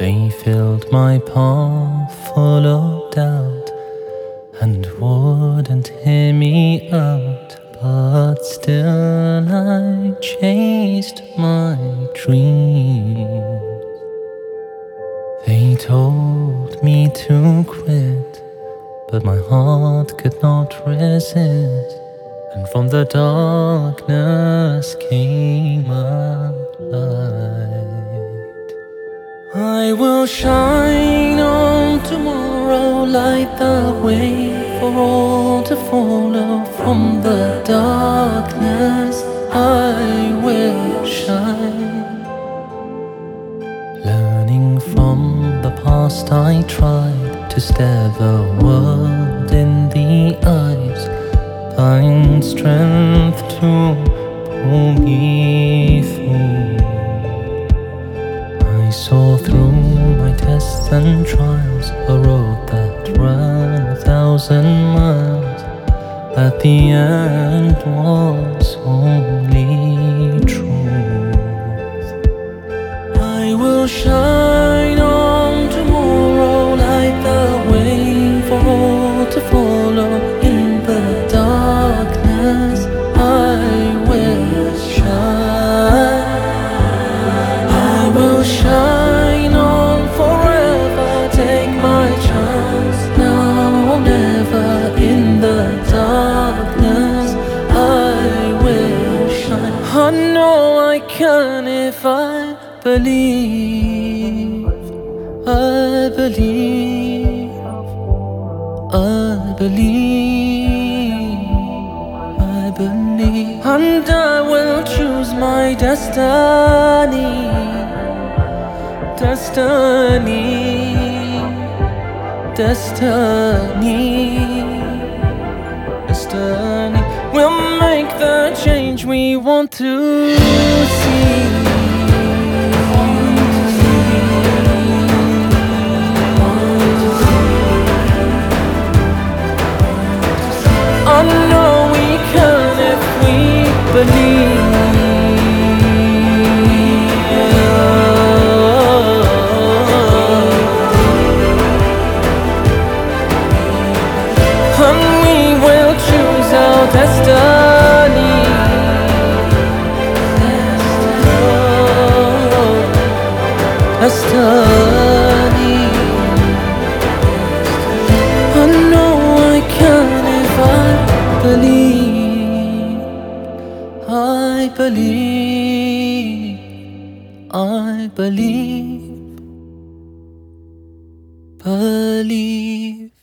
They filled my palm full of doubt and wouldn't hear me out, but still I chased my dreams. They told me to quit, but my heart could not resist, and from the darkness came a light. I will shine on tomorrow, light the way for all to follow. From the darkness I will shine. Learning from the past, I tried to stare the world in the eyes, find strength to pull me through. I saw through my tests and trials, a road that ran 1,000 miles. At the end was only truth. I will shine on tomorrow, light the way for all to follow. In the darkness I will shine. I will shine on forever, take my chance now or never. In the darkness I will shine. I know I can if I believe. I believe. I believe. I believe. And I will choose my destiny. Destiny. Destiny. Destiny. We'll make the change we want to see. I know we can if we believe. And we will choose our destiny. Destiny. I know I can if I believe. I believe. I believe. Believe.